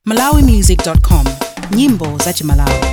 malawimusic.com, nyimbo za Malawi.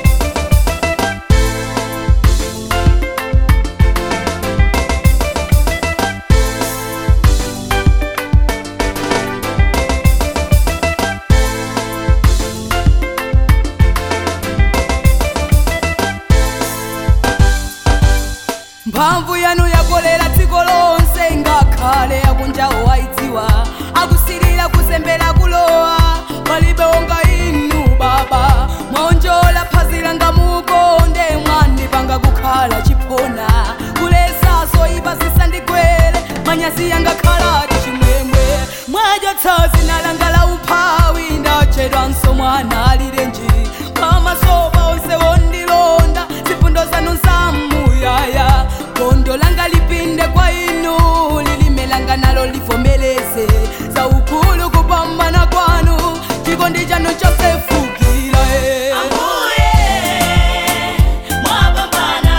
Mphamvu yanu yakolera dziko lonse ngakhale akunjawo wayidziwa akusirira kuzembera kulowa palibe wonga inu baba mwaonjola phazi langa mukonde mwandipanga kukhala chipona kulesa zoyipa zisandigwere manyazi yanga khaladi chimwemwe mwajotsa zina langa la umphawi ndachedwanso mwana alirenji pamasoba onse wondilonda zifundo zanu nzamuyaya gondo langa lipinde kwa inu lilime langa nalo livomeleze za ukulu kupambana kwanu chikondi chanu chosefukira Ambuye mwapambana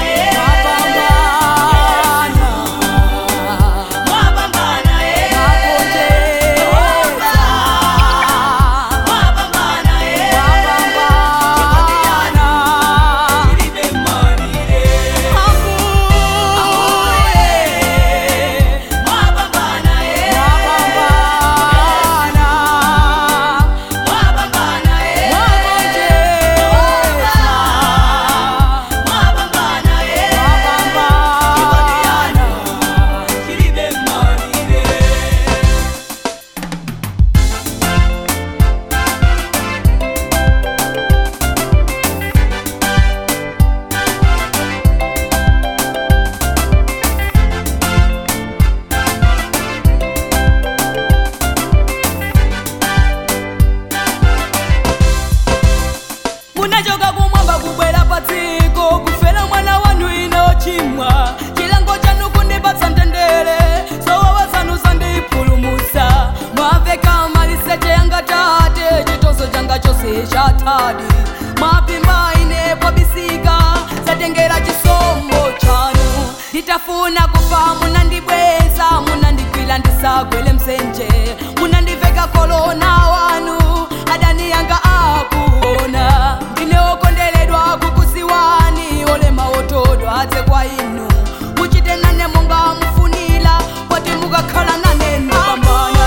munachoka kumwamba kubwera patsiko kufera mwana wanu inochimwa chilango chanu kundipatsa mtendere zowawa zanu zandipulumutsa mwaveka maliseche yanga tate chitonzo changa chose chatadi mwapimba ine pobisika zatengera chisomo chanu nditafuna kufa munandibweza munandigwira ndisagwele msenje munandiveka kolona wanu adani yanga akuona ndineokondeledwa kukusiwani olema otodwa adze kwa inu muchite nane monga mufunila poti mukakhala nane ndipambana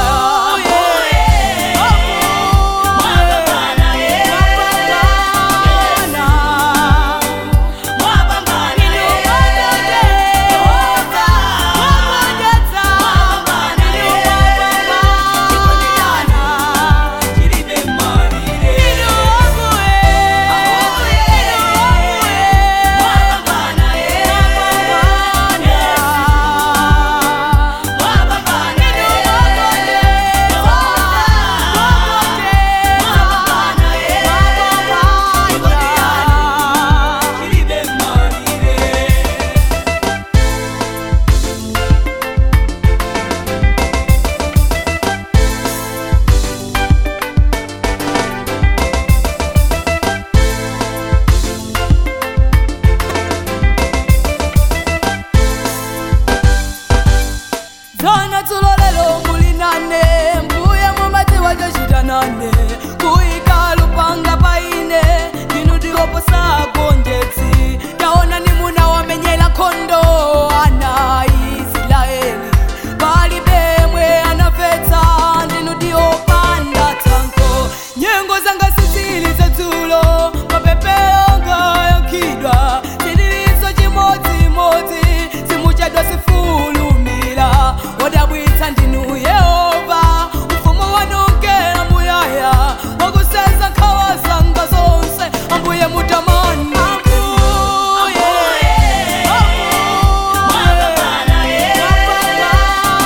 Zana tulolelo mulinane mbuya mumati wajochitanane kuika lupanga paine ndinudikopo sagonjetsi taona ni muna wamenyela kondo ana Israeli palibe mwe anafetsa ndinudiopanda tanko nyengo zanga sisili zadzulo mapepelo ngayakidwa sidiliso chimodzimodzi simuchadwa sifulumira wadabwitsa ndinu Yehova ufumo wanongera muyaya wakuseza nkhawa zanga zonse ambuye mutamani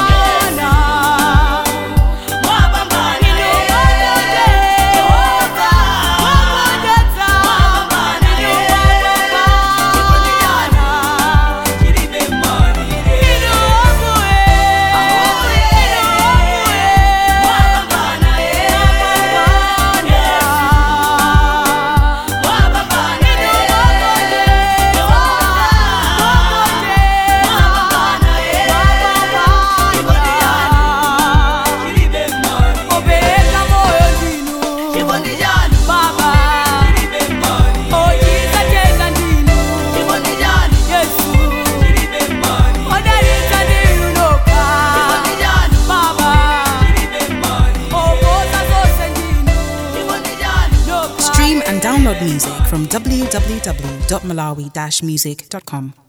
Mwapambana Baba ochiza chenda ndinu Yesu odalitsa ndinu nokha Baba oboza zose ndinu nokha. Stream and download music from www.malawi-music.com.